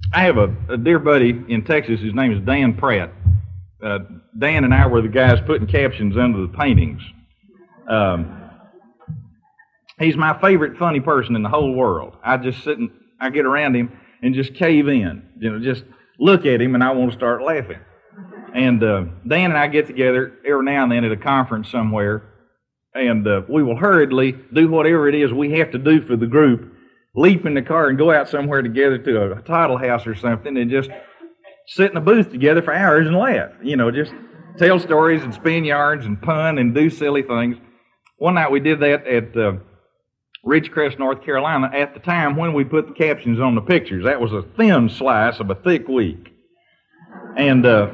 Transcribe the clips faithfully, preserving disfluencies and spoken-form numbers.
I have a, a dear buddy in Texas. His name is Dan Pratt. Uh, Dan and I were the guys putting captions under the paintings. Um, he's my favorite funny person in the whole world. I just sit and I get around him and just cave in. You know, just look at him and I want to start laughing. And uh, Dan and I get together every now and then at a conference somewhere, and uh, we will hurriedly do whatever it is we have to do for the group, leap in the car and go out somewhere together to a title house or something and just sit in a booth together for hours and laugh. You know, just tell stories and spin yarns and pun and do silly things. One night we did that at uh, Ridgecrest, North Carolina, at the time when we put the captions on the pictures. That was a thin slice of a thick week. And uh,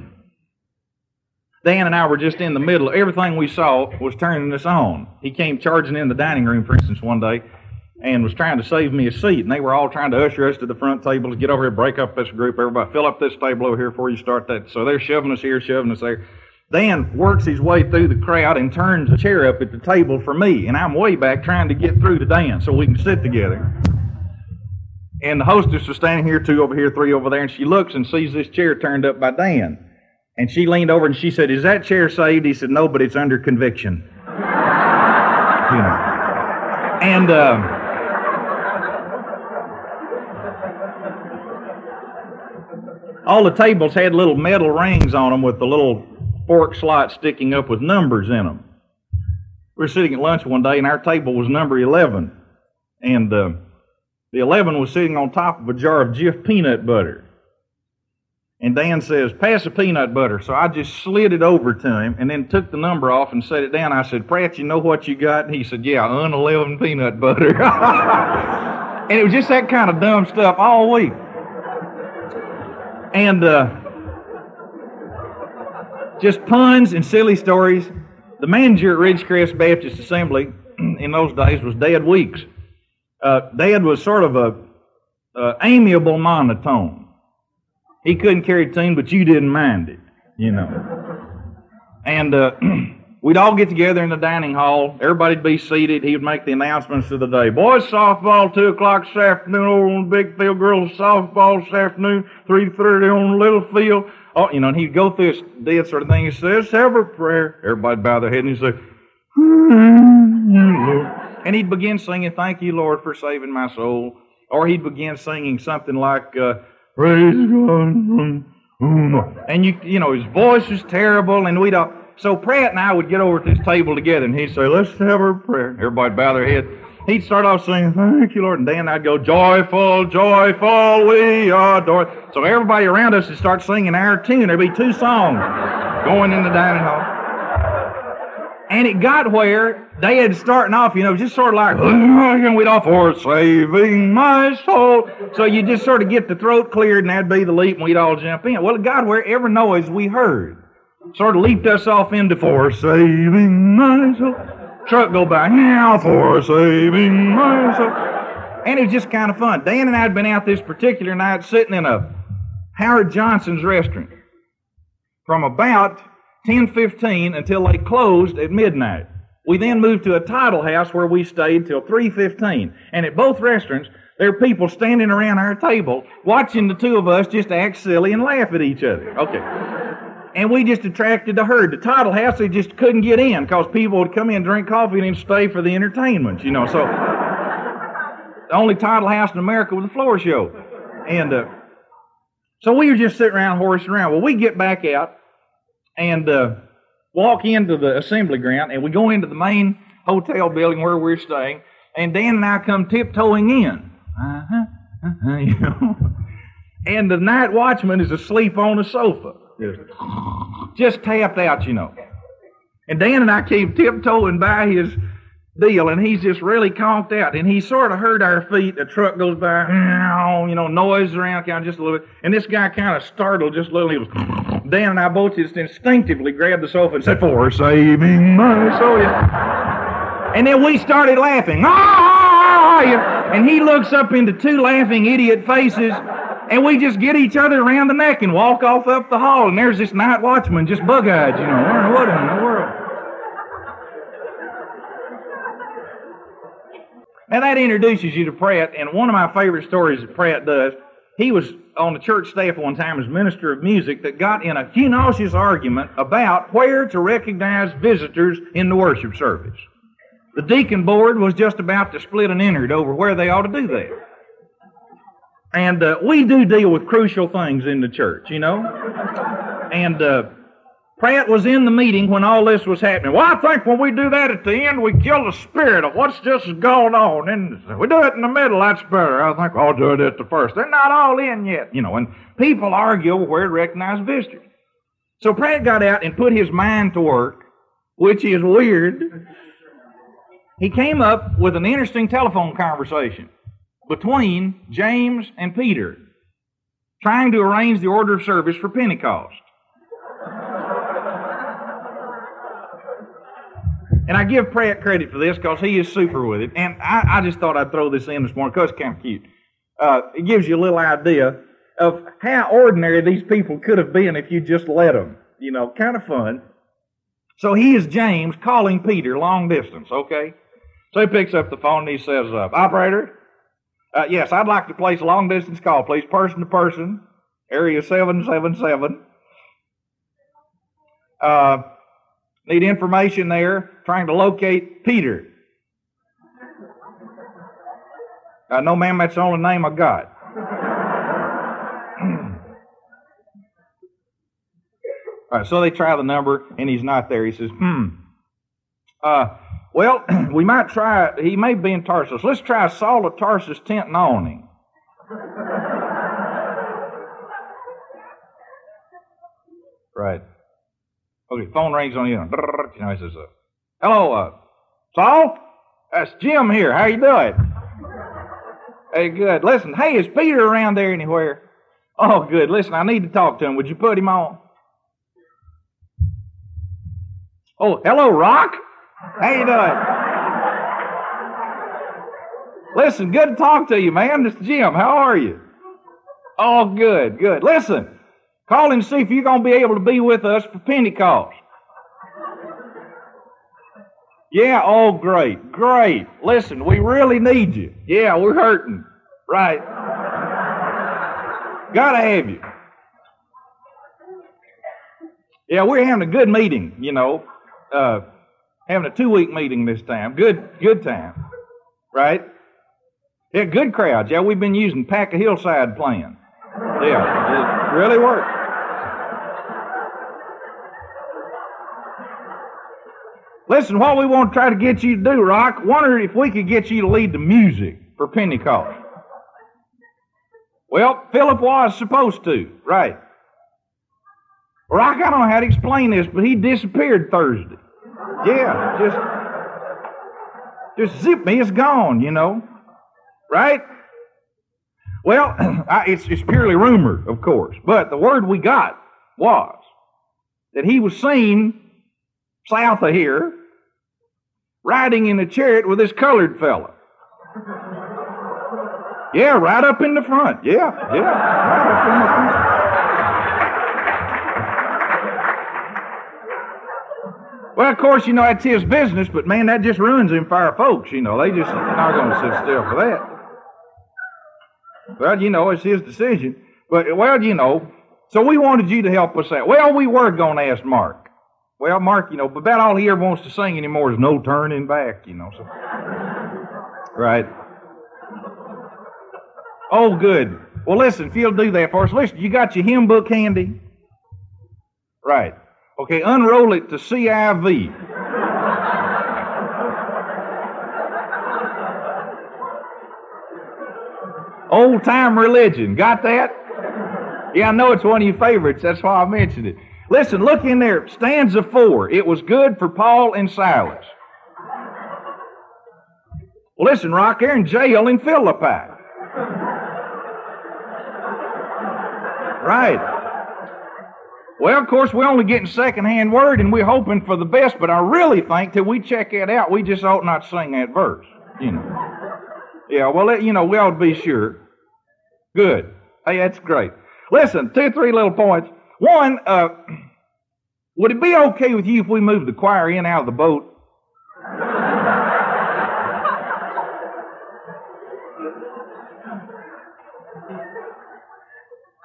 Dan and I were just in the middle. Everything we saw was turning us on. He came charging in the dining room, for instance, one day, and was trying to save me a seat. And they were all trying to usher us to the front tables, get over here, break up this group, everybody, fill up this table over here before you start that. So they're shoving us here, shoving us there. Dan works his way through the crowd and turns a chair up at the table for me. And I'm way back trying to get through to Dan so we can sit together. And the hostess was standing here, two over here, three over there, and she looks and sees this chair turned up by Dan. And she leaned over and she said, "Is that chair saved?" He said, "No, but it's under conviction." You know. And uh, all the tables had little metal rings on them with the little fork slots sticking up with numbers in them. We were sitting at lunch one day and our table was number eleven. And uh, the eleven was sitting on top of a jar of Jif peanut butter. And Dan says, "Pass the peanut butter." So I just slid it over to him and then took the number off and set it down. I said, "Pratt, you know what you got?" And he said, "Yeah, un eleven peanut butter." And it was just that kind of dumb stuff all week. And uh, just puns and silly stories. The manager at Ridgecrest Baptist Assembly in those days was Dad Weeks. Uh, Dad was sort of a uh, amiable monotone. He couldn't carry a tune, but you didn't mind it, you know. And uh, we'd all get together in the dining hall. Everybody'd be seated. He would make the announcements of the day. "Boys softball, two o'clock this afternoon over on the big field. Girls softball this afternoon, three thirty on the little field." Oh, you know, and he'd go through this dead sort of thing. He says, "Have a prayer." Everybody'd bow their head and he'd say, and he'd begin singing, "Thank you, Lord, for saving my soul." Or he'd begin singing something like, uh, "Praise God." And you you know, his voice was terrible, and we'd all, so Pratt and I would get over at this table together, and he'd say, "Let's have our prayer." Everybody'd bow their head. He'd start off singing, "Thank you, Lord," and then and I'd go, "Joyful, joyful, we adore." So everybody around us would start singing our tune. There'd be two songs going in the dining hall. And it got where they had starting off, you know, just sort of like, and we'd all, "For saving my soul." So you just sort of get the throat cleared, and that'd be the leap, and we'd all jump in. Well, it got where every noise we heard sort of leaped us off into, "For saving my soul." Truck go by, "Now, for saving my soul." And it was just kind of fun. Dan and I had been out this particular night sitting in a Howard Johnson's restaurant from about ten fifteen until they closed at midnight. We then moved to a title house where we stayed till three fifteen. And at both restaurants, there are people standing around our table watching the two of us just act silly and laugh at each other. Okay. And we just attracted the herd. The title house, they just couldn't get in because people would come in, drink coffee, and then stay for the entertainment, you know. So the only title house in America was a floor show. And uh, so we were just sitting around horsing around. Well, we get back out and uh, walk into the assembly ground, and we go into the main hotel building where we're staying, and Dan and I come tiptoeing in. Uh-huh, uh-huh, you know. And the night watchman is asleep on the sofa. Just tapped out, you know. And Dan and I came tiptoeing by his deal, and he's just really conked out. And he sort of heard our feet. The truck goes by, you know, noise around kind of just a little bit. And this guy kind of startled just a little. He was, Dan and I both just instinctively grabbed the sofa and said, "For saving my soul." And then we started laughing. Ah! And he looks up into two laughing idiot faces. And we just get each other around the neck and walk off up the hall, and there's this night watchman just bug-eyed, you know. What in the world? Now that introduces you to Pratt, and one of my favorite stories that Pratt does he was on the church staff one time as minister of music that got in a nauseous argument about where to recognize visitors in the worship service. The deacon board was just about to split an innard over where they ought to do that. And uh, we do deal with crucial things in the church, you know. And uh, Pratt was in the meeting when all this was happening. Well, I think when we do that at the end, we kill the spirit of what's just going on. And we do it in the middle, that's better. I think I'll do it at the first. They're not all in yet, you know. And people argue over where to recognize visitors. So Pratt got out and put his mind to work, which is weird. He came up with an interesting telephone conversation between James and Peter, trying to arrange the order of service for Pentecost. And I give Pratt credit for this because he is super with it. And I, I just thought I'd throw this in this morning because it's kind of cute. Uh, it gives you a little idea of how ordinary these people could have been if you just let them. You know, kind of fun. So he is James calling Peter long distance, okay? So he picks up the phone and he says, uh, Operator, uh, yes, I'd like to place a long distance call, please, person to person, area seven seven seven. Uh, need information there, trying to locate Peter. Uh, no, ma'am, that's the only name I got. All right, so they try the number, and he's not there. He says, hmm. Uh, well, we might try, he may be in Tarsus. Let's try Saul of Tarsus tent and awning. Right. Okay, phone rings on you. You know, he says, uh, hello, uh, Saul? That's Jim here. How you doing? Hey, good. Listen, hey, is Peter around there anywhere? Oh, good. Listen, I need to talk to him. Would you put him on? Oh, hello, Rock. How you doing? Listen, good to talk to you, man. This is Jim. How are you? Oh, good, good. Listen, call and see if you're going to be able to be with us for Pentecost. Yeah, oh, great, great. Listen, we really need you. Yeah, we're hurting. Right. Gotta have you. Yeah, we're having a good meeting, you know. Uh, having a two-week meeting this time. Good, good time. Right? Yeah, good crowds. Yeah, we've been using Pack a Hillside plan. Yeah, it really works. Listen, what we want to try to get you to do, Rock, wonder if we could get you to lead the music for Pentecost. Well, Philip was supposed to, right. Rock, I don't know how to explain this, but he disappeared Thursday. Yeah, just, just zip me, it's gone, you know. Right? Well, I, it's, it's purely rumor, of course, but the word we got was that he was seen south of here, riding in a chariot with this colored fella. Yeah, right up in the front. Yeah, yeah, right up in the front. Well, of course, you know, that's his business, but man, that just ruins him for our folks, you know. They just not going to sit still for that. Well, you know, it's his decision. But, well, you know, so we wanted you to help us out. Well, we were going to ask Mark. Well, Mark, you know, but about all he ever wants to sing anymore is No Turning Back, you know. So. Right. Oh, good. Well, listen, if you'll do that for us, listen, you got your hymn book handy? Right. Okay, unroll it to C I V. Old Time Religion. Got that? Yeah, I know it's one of your favorites. That's why I mentioned it. Listen, look in there. Stanza four. It was good for Paul and Silas. Well, listen, Rock, they're in jail in Philippi. Right. Well, of course, we're only getting second-hand word, and we're hoping for the best, but I really think till we check that out, we just ought not sing that verse, you know. Yeah, well, you know, we ought to be sure. Good. Hey, that's great. Listen, two or three little points. One, uh, would it be okay with you if we moved the choir in out of the boat?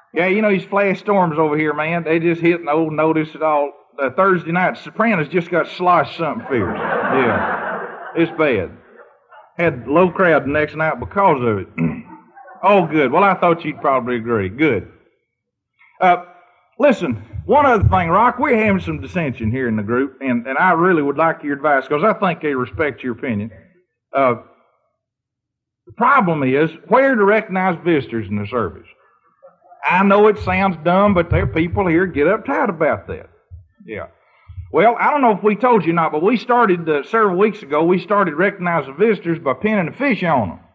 Yeah, you know these flash storms over here, man. They just hit no notice at all. Uh, Thursday night, Sopranos just got sloshed something fierce. Yeah, it's bad. Had low crowd the next night because of it. Oh, good. Well, I thought you'd probably agree. Good. Uh, listen, one other thing, Rock, we're having some dissension here in the group, and, and I really would like your advice because I think they respect your opinion. Uh, the problem is where to recognize visitors in the service. I know it sounds dumb, but there are people here get uptight about that. Yeah. Well, I don't know if we told you or not, but we started uh, several weeks ago, we started recognizing visitors by pinning a fish on them.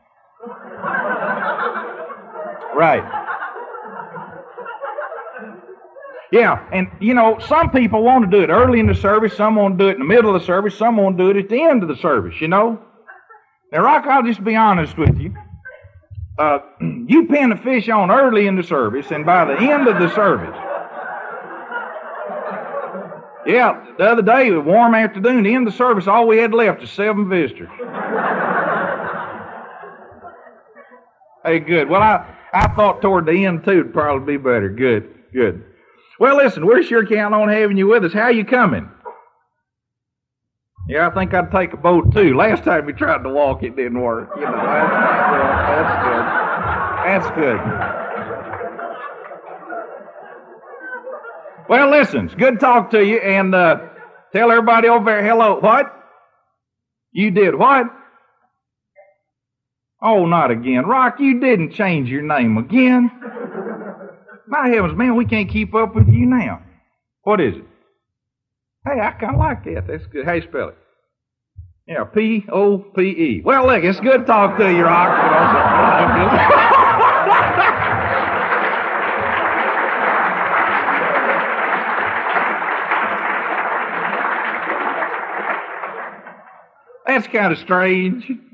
Right. Yeah, and, you know, some people want to do it early in the service, some want to do it in the middle of the service, some want to do it at the end of the service, you know. Now, Rock, I'll just be honest with you. Uh, you pin a fish on early in the service, and by the end of the service, yeah, the other day, a warm afternoon, the end of the service, all we had left was seven visitors. Hey, good. Well, I, I thought toward the end, too, it'd probably be better. Good, good. Well, listen, we're sure counting on having you with us. How you coming? Yeah, I think I'd take a boat, too. Last time we tried to walk, it didn't work. You know, that's, that's good. That's good. Well, listen, it's good to talk to you, and uh, tell everybody over there hello. What? You did what? Oh, not again. Rock, you didn't change your name again. My heavens, man, we can't keep up with you now. What is it? Hey, I kind of like that. That's good. How you spell it? Yeah, P O P E. Well, look, it's good to talk to you, Rock. That's kind of strange.